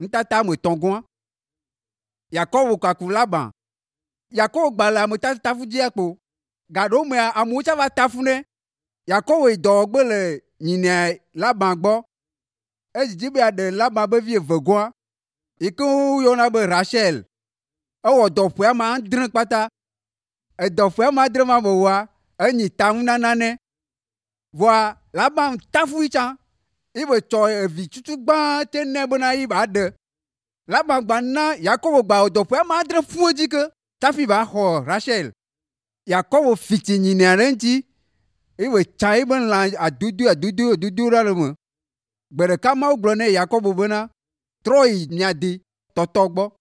ntata me tɔgɔa. Yakobo kaku Laban. Yakobo gbalẽ ame tafu dzi kpo. Gaɖo mea amewo tsɛ va tafu nɛ. Yakobo yi dɔwɔgbe le nyinia Laban gbɔ. Edzidzi be yeaɖe Laban be vi evegɔa. Yi ke woyɔna be Rachel. Ewɔ dɔ ƒe ame adre kpata. Edɔ ƒe ame adre ma me wɔa, enyi taŋunana nɛ. Vɔa Laban tafui tsã. Ibe tsɔ evi tutu gbãte nɛ bena yi ba ɖe. Laban gba na Yakobo gba wɔ dɔ ƒe ame adre ƒu edzi ke tafi ba xɔ Rachel. Yakobo fiti nyinia ɖe ŋuti. Ibe tsã ibe lã adudu ɖe le me. Gbe ɖeka Mawu gblɔ nɛ Yakobo bena trɔ yi mia di tɔtɔ gbɔ.